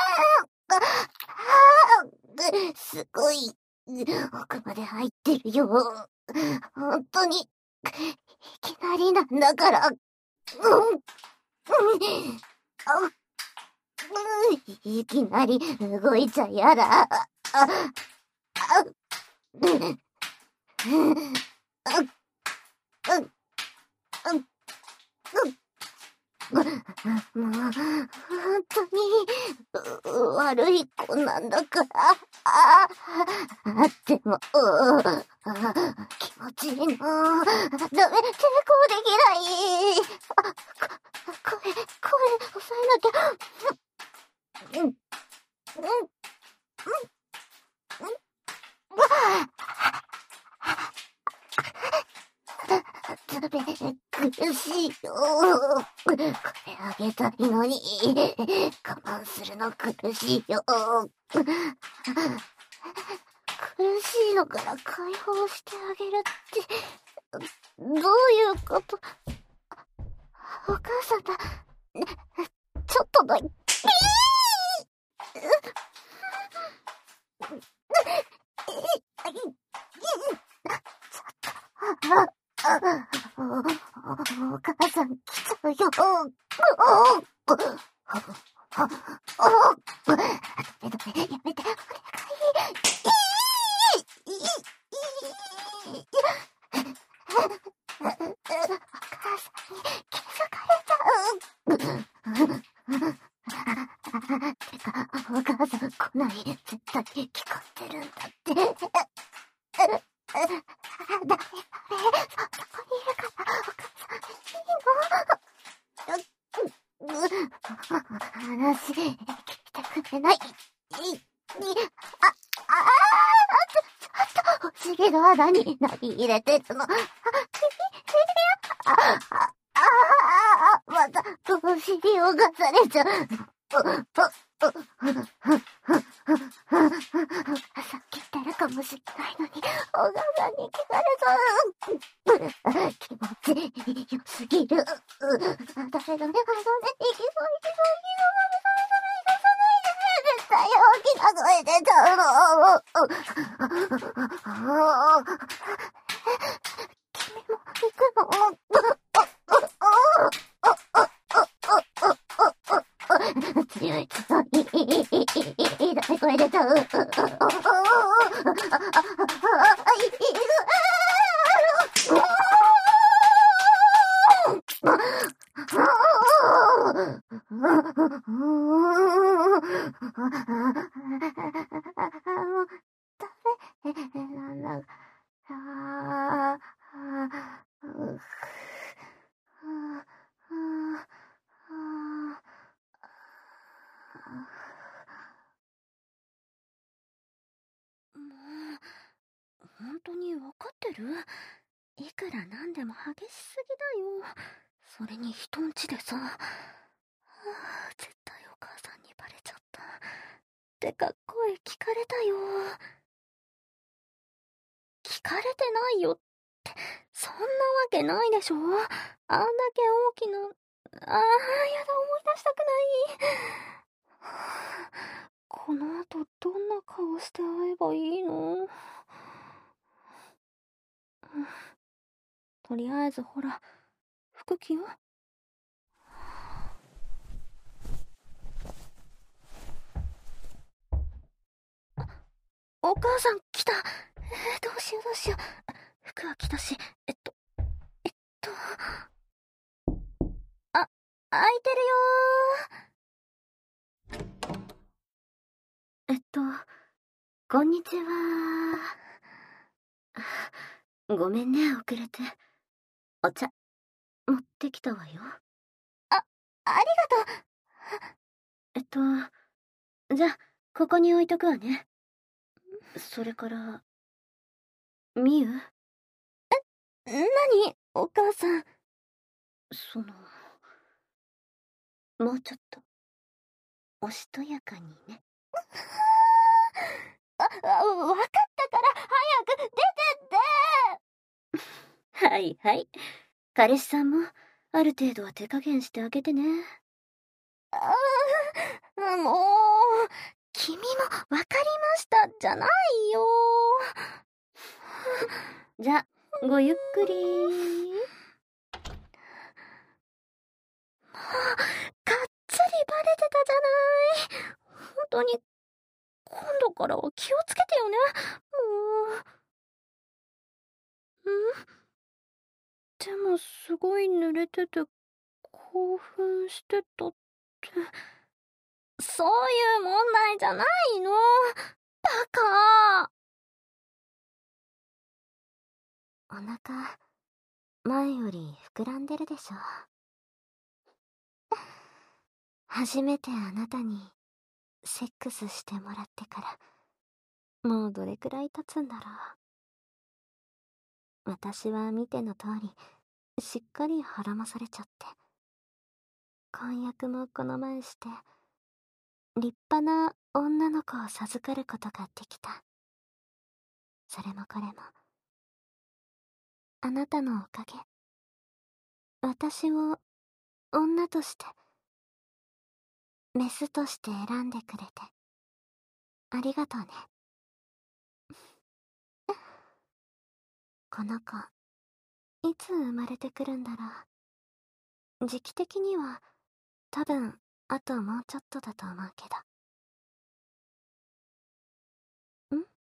すごい、奥まで入ってるよ。本当に、いきなりなんだから。 いきなり動いちゃやだ。もう、本当に、悪い子なんだから。でも、気持ちいいの。ダメ、抵抗できない。声抑えなきゃ。ダメ、苦しいよ。これあげたいのに、我慢するの苦しいよ。苦しいのから解放してあげるって、どういうこと？お母さんだ。ちょっとだ。お母さん来ちゃうよ。やめて、お願い。お母さんに気づかれちゃう。てか、お母さん来ない。絶対聞こえてるんだって。ダメ、そこにいるから、お母さん、いいの？話、聞いてくれない。お尻の穴に何入れてるの？また、お尻をがされちゃう。さっき言ってるかもしれないのに、お母さんに聞かれそう。気持ちよすぎる。ダメダメ、行きそう、絶対大きな声出ちゃうの。君も行くの？強い、声出ちゃう。本当にわかってる？いくらなんでも激しすぎだよ。それに人んちでさ。絶対お母さんにバレちゃった。てか声聞かれたよ。聞かれてないよって、そんなわけないでしょ。あんだけ大きな、やだ、思い出したくない。この後どんな顔して会えばいいの？とりあえずほら、服着よう。お母さん来た。どうしよう。服は着たし、開いてるよー。こんにちは。ごめんね、遅れて。お茶、持ってきたわよ。ありがとう。じゃあ、ここに置いとくわね。それから、みゆ？何？お母さん。もうちょっと、おしとやかにね。わかったから、早く出てって。はいはい。彼氏さんも、ある程度は手加減してあげてね。もう、君もわかりましたじゃないよ。じゃあ、ごゆっくり。 本当に、今度からは気をつけてよね。もう。でもすごい濡れてて興奮してたって。そういう問題じゃないの。バカ。お腹、前より膨らんでるでしょ。初めてあなたにセックスしてもらってから、もうどれくらい経つんだろう。私は見ての通り、しっかり孕まされちゃって。婚約もこの前して、立派な女の子を授かることができた。それもこれも、あなたのおかげ。私を女として、メスとして選んでくれて、ありがとうね。この子、いつ生まれてくるんだろう。時期的には、多分、あともうちょっとだと思うけど。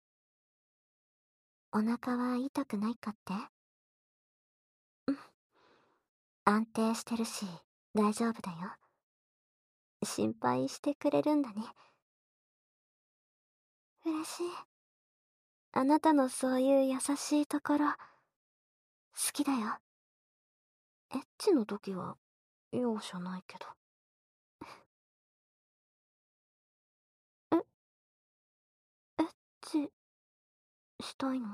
お腹は痛くないかって？うん。安定してるし、大丈夫だよ。心配してくれるんだね。嬉しい。あなたのそういう優しいところ、好きだよ。エッチの時は容赦ないけど。え、エッチしたいの？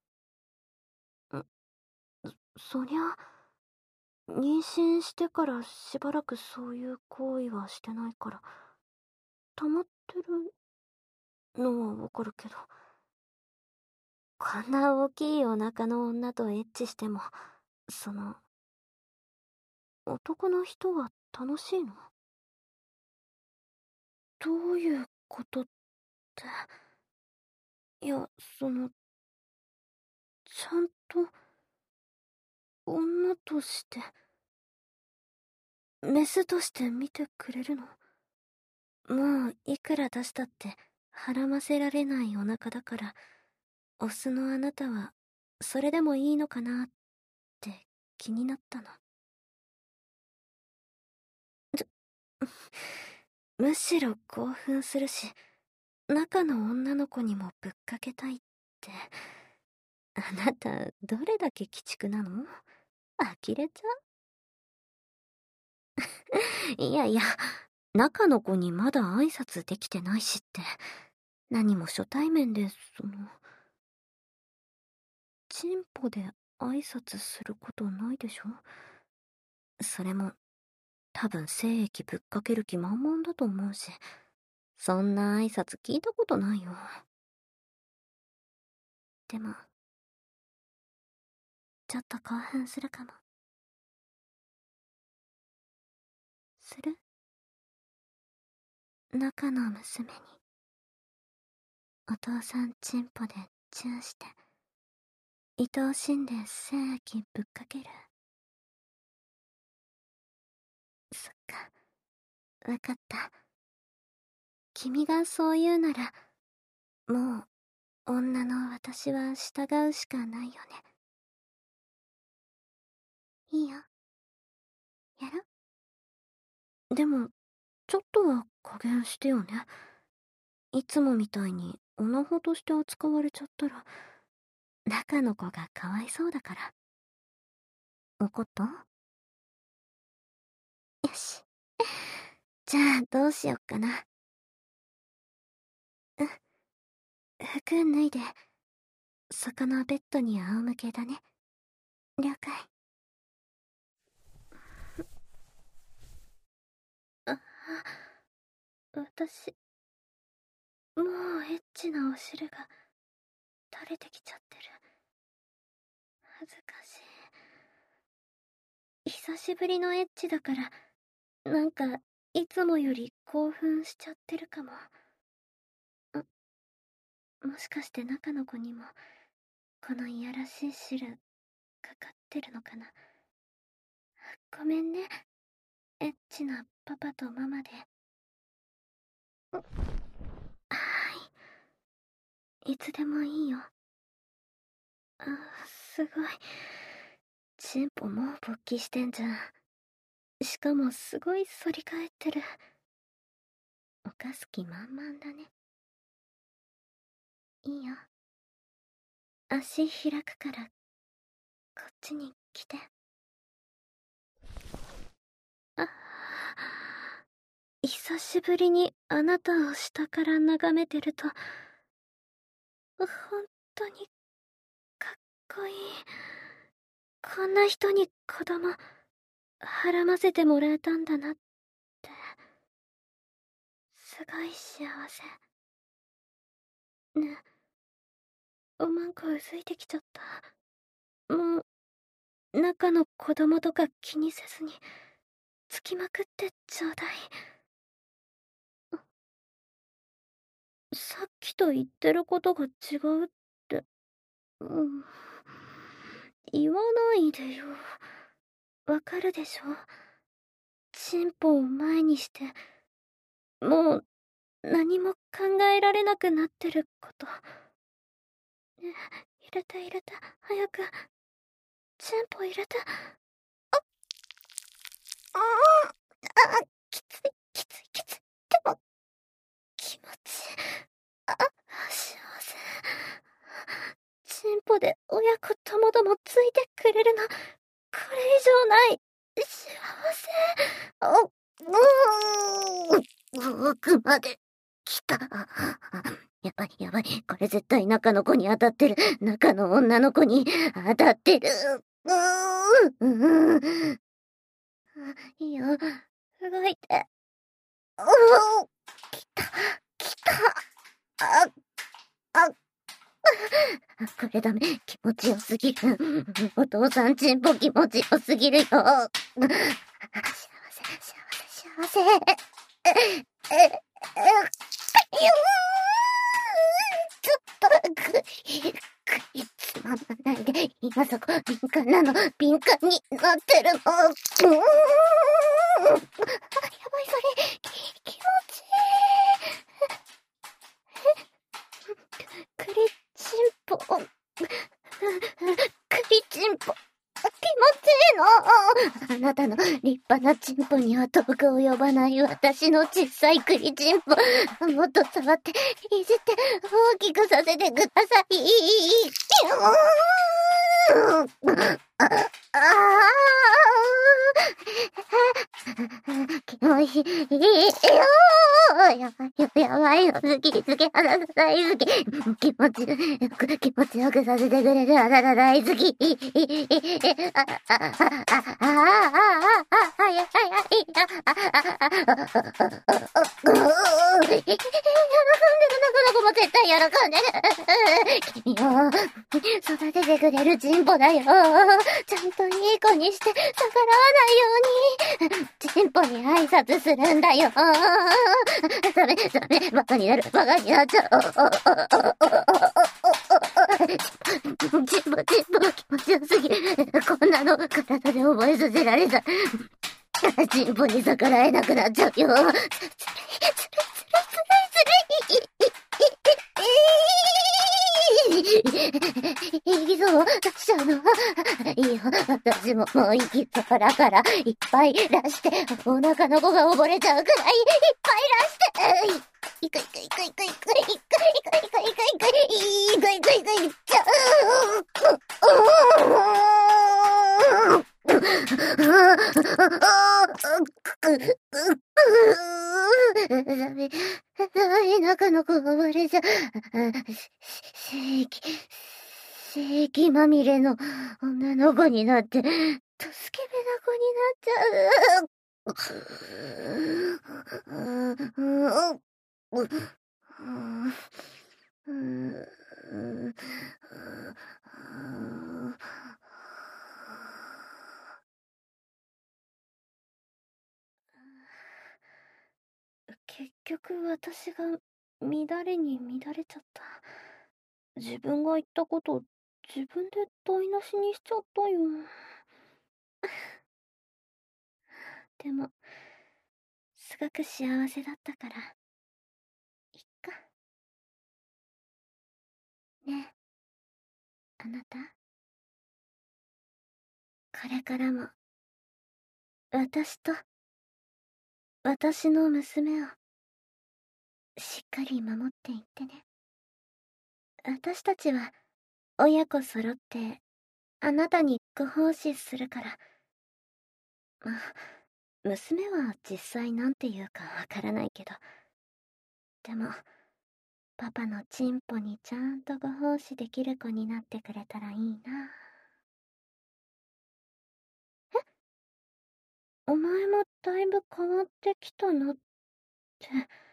そりゃ、妊娠してからしばらくそういう行為はしてないから、溜まってるのはわかるけど、こんな大きいお腹の女とエッチしても、男の人は楽しいの？どういうことって。いや、ちゃんと、女として、メスとして見てくれるの？もう、いくら出したって、はらませられないお腹だから、オスのあなたは、それでもいいのかなって、気になったの。むしろ興奮するし、中の女の子にもぶっかけたいって。あなた、どれだけ鬼畜なの？呆れちゃう？いやいや、中の子にまだ挨拶できてないしって。何も初対面で、チンポで挨拶することないでしょ？それも、多分精液ぶっかける気満々だと思うし、そんな挨拶聞いたことないよ。でも、ちょっと興奮するかも。する？中の娘に、お父さんチンポでチューして、愛おしんで精液ぶっかける。そっか、わかった。君がそう言うなら、もう、女の私は従うしかないよね。いいよ。やろ？でも、ちょっとは加減してよね。いつもみたいにオナホとして扱われちゃったら、中の子がかわいそうだから。怒った？よし。じゃあ、どうしよっかな。服脱いで、そこのベッドに仰向けだね。了解。あ、私、もうエッチなお汁が垂れてきちゃってる。恥ずかしい。久しぶりのエッチだから、なんか、いつもより興奮しちゃってるかも。もしかして中の子にも、このいやらしい汁、かかってるのかな。ごめんね、エッチなパパとママで。 はい。いつでもいいよ。すごい。チンポもう勃起してんじゃん。しかもすごい反り返ってる。犯す気満々だね。いいよ。足開くから、こっちに来て。あ、久しぶりにあなたを下から眺めてると、本当にかっこいい。こんな人に子供、はらませてもらえたんだなって、すごい幸せ。ね、おまんこうずいてきちゃった。もう、中の子供とか気にせずに、つきまくってちょうだい。さっきと言ってることが違うって、うん、言わないでよ。わかるでしょ？チンポを前にして、もう何も考えられなくなってること。ね、入れて入れて、早く。チンポ入れて。ああ、きつい、きつい、きつい。でも、気持ちいい。幸せ。チンポで親子ともどもついてくれるの、これ以上ない。幸せ。奥まで来た。やばいやばい。これ絶対中の子に当たってる。中の女の子に当たってる。いいよ。動いて。来た。来た。あ、あ、これダメ。気持ちよすぎる。お父さんチンポ気持ちよすぎるよ。幸せ、幸せ、幸せ。ちょっと、つままないで。今そこ、敏感なの。敏感になってるの。やばい、それ。気持ちいい。クリチンポ。クリチンポ。気持ちいいの。あなたの立派なチンポには遠く及ばない私の小さいクリチンポ。もっと触って、いじって、大きくさせてください。ああ気持ちいいよ。やばいよ、やばいよ。好き、好き、あなた大好き。気持ちよくさせてくれるあなた大好き。喜んでる中の子も絶対喜んでる。君を育ててくれるチンポだよ。ちゃんといい子にして逆らわないように。チンポに挨拶するんだよ。ダメ、バカになる、バカになっちゃう。チンポ気持ちよすぎる。こんなの体で覚えさせられた。チンポに逆らえなくなっちゃうよ。つらい。息そう出しちゃうの。いいよ、私ももう息そうだから、いっぱい出して、お腹の子が溺れちゃうくらい、いっぱい出して、いくいくいくいくいくいくいくいくいくいくいくいくいっちゃう。中の子が割れちゃう。正規まみれの女の子になって、とスケベな子になっちゃう。結局私が乱れに乱れちゃった。自分が言ったこと自分で台無しにしちゃったよ。でも、すごく幸せだったから。 あなた、これからも、私と、私の娘を、しっかり守っていってね。私たちは、親子揃って、あなたにご奉仕するから。まあ、娘は実際なんて言うかわからないけど。でも、パパのチンポにちゃんとご奉仕できる子になってくれたらいいな。え？お前もだいぶ変わってきたなって。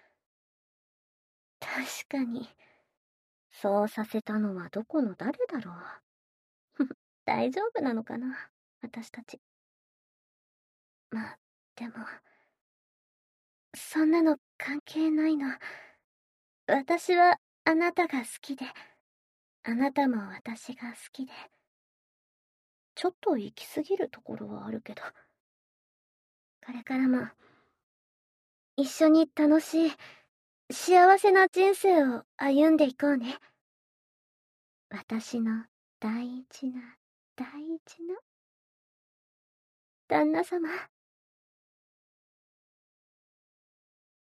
確かに。そうさせたのはどこの誰だろう。大丈夫なのかな、私たち。まあ、でも、そんなの関係ないの。私はあなたが好きで、あなたも私が好きで。ちょっと行き過ぎるところはあるけど。これからも、一緒に楽しい、幸せな人生を歩んでいこうね。私の大事な、大事な、旦那様。